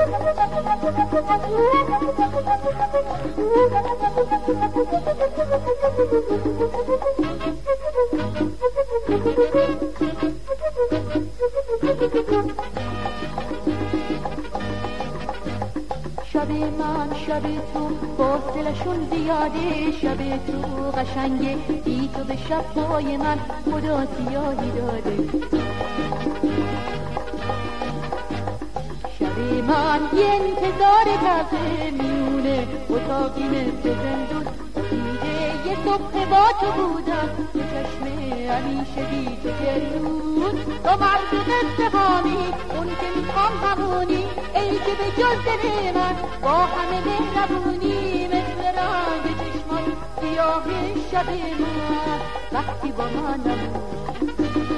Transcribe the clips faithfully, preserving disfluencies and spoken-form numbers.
شب من شب تو فاصلشون زیاده، شب تو قشنگه بی تو به شب‌های من خدا سیاهی داده. شب من یه انتظار تازه میونه اتاقی مثل زندون، دیده یه صبح با تو بودم تو چشم همیشه بی تو گریون. تو مرد قصه هامی اون که میخوام همونی، ای که به جز دل من با همه مهربونی، مثل رنگ چشمان سیاه شب من وقتی با من نبود.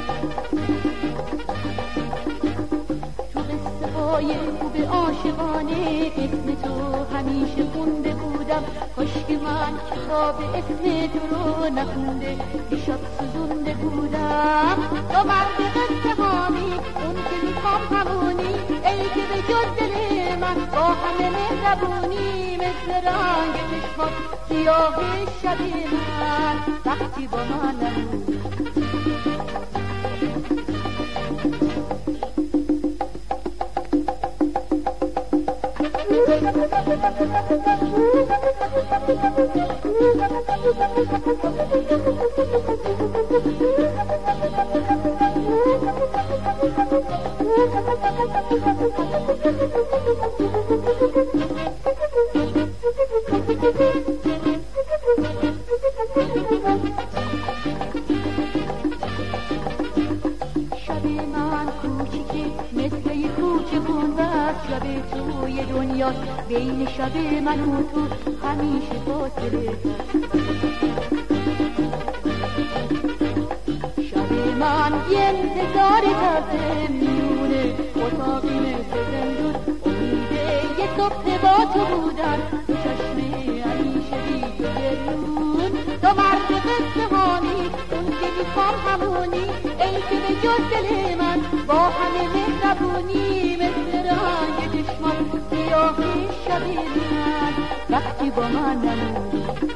تو قصه های خوب عاشقانه اسم تو همیشه خونده بودم، کاش که من کتاب اسم تو رو نخونده دیشب سوزونده بودم. تو مرد قصه هامی اون که میخوام همونی، ای که به جز دل من با همه مهربونی، مثل رنگ چشمات سیاه شب من وقتی با من نبود. شب من کوچیکی مثل یه کوچه گنبد، شب تو یه دنیاست بین شب من و تو همیشه فاصله. شب من یه انتظار تازه میونه اتاقی مثل زندون، امیده یه صبح با تو بودن تو چشم همیشه بی تو گریون. تو مرد قصه هامی اون که میخوام همونی، ای که به جز دل من با همه مهربونی، مثل رنگ چشمان سیاه شب من وقتی با من نمونی.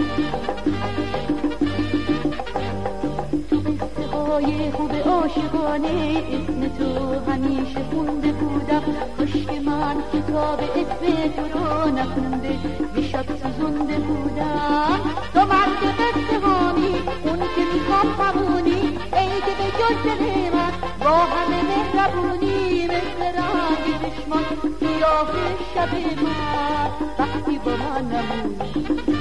تو قصه های خوب عاشقانه اسم تو همیشه خونده بودم، کاش که من کتاب اسم تو رو نخونده دیشب سوزونده بودم. تو مرد قصه هامی اون که میخوام همونی، ای که به جز دل من با همه مهربونی، مثل رنگ چشمان سیاه شب من وقتی با من نمونی.